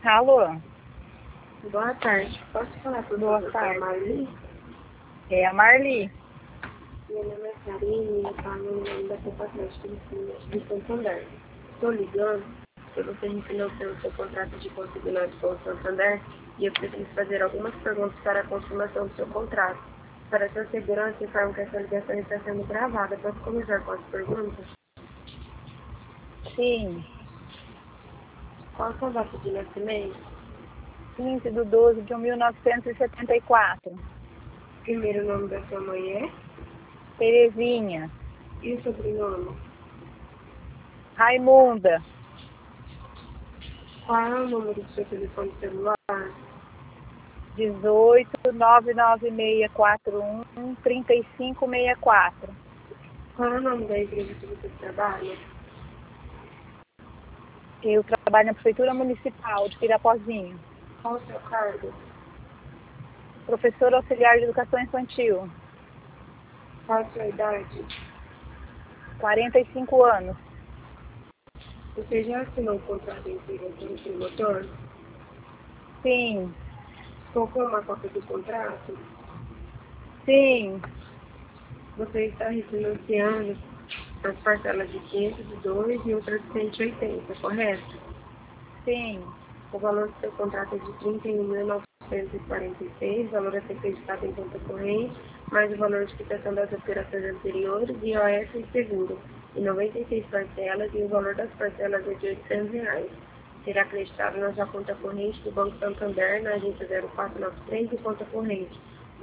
Alô? Boa tarde. Posso falar com Boa a tarde. Marli? É a Marli. Meu nome é Karine e eu falo em nome da Copa-Atlética de Santander. Estou ligando porque você refinanciou o seu contrato de consignado com o Santander e eu preciso fazer algumas perguntas para a confirmação do seu contrato. Para sua segurança, informo que essa ligação está sendo gravada. Posso começar com as perguntas? Sim. Qual a sua data de nascimento? 15/12/1974. Primeiro nome da sua mãe é? Terezinha. E o sobrenome? Raimunda. Qual é o número do seu telefone celular? 18 99641 3564. Qual é o nome da igreja que você trabalha? Eu trabalho na Prefeitura Municipal de Pirapozinho. Qual o seu cargo? Professora auxiliar de Educação Infantil. Qual a sua idade? 45 anos. Você já assinou o contrato inteiro com o promotor? Sim. Colocou uma cópia do contrato? Sim. Você está refinanciando as parcelas de 502 e outras de 180, correto? Sim. O valor do seu contrato é de 31.946, valor a ser acreditado em conta corrente, mais o valor de quitação das operações anteriores, IOF e seguro, em 96 parcelas, e o valor das parcelas é de R$ 800. Será acreditado na sua conta corrente do Banco Santander, na agência 0493 e conta corrente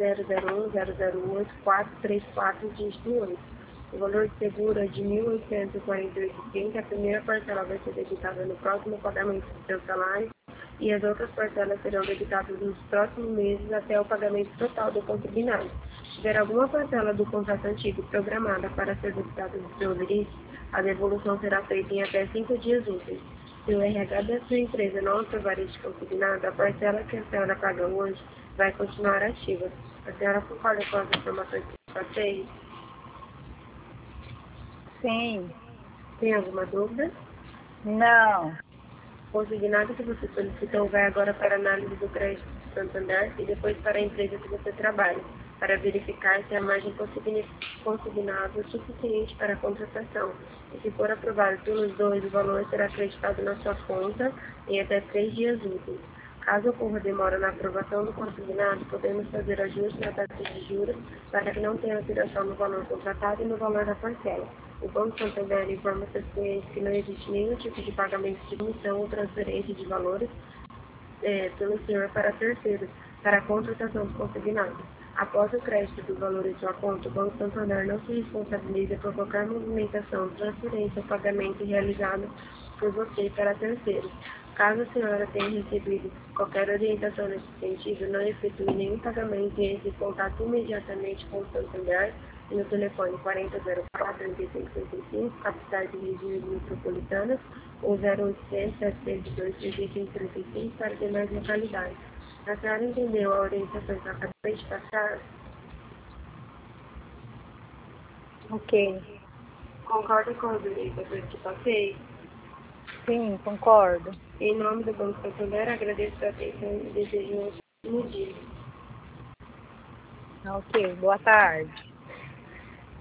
001008434, dígito 8. O valor de seguro é de R$ 1.848,30. A primeira parcela vai ser debitada no próximo pagamento do seu salário e as outras parcelas serão debitadas nos próximos meses até o pagamento total do consignado. Se tiver alguma parcela do contrato antigo programada para ser debitada do seu limite, a devolução será feita em até 5 dias úteis. Se o RH da sua empresa não aprovar este consignado, a parcela que a senhora paga hoje vai continuar ativa. A senhora concorda com as informações que passei? Sim. Tem alguma dúvida? Não. O consignado que você solicitou vai agora para a análise do crédito do Santander e depois para a empresa que você trabalha, para verificar se a margem consignada é suficiente para a contratação. E se for aprovado pelos dois, o valor será acreditado na sua conta em até 3 dias úteis. Caso ocorra demora na aprovação do consignado, podemos fazer ajuste na taxa de juros para que não tenha alteração no valor contratado e no valor da parcela. O Banco Santander informa seus clientes que não existe nenhum tipo de pagamento de comissão ou transferência de valores pelo senhor para terceiros, para a contratação do consignado. Após o crédito do valor em sua conta, o Banco Santander não se responsabiliza por qualquer movimentação, transferência ou pagamento realizado por você para terceiros. Caso a senhora tenha recebido qualquer orientação nesse sentido, não efetue nenhum pagamento e entre em contato imediatamente com o Santander no telefone 4004-3535, capitais e regiões metropolitanas, ou 0800 702 3535 para demais localidades. A senhora entendeu a orientação que eu acabei de passar? Ok. Concorda com as orientações que passei? Sim, concordo. Em nome do Banco Santander, agradeço a atenção e desejo um ótimo dia. Ok. Boa tarde.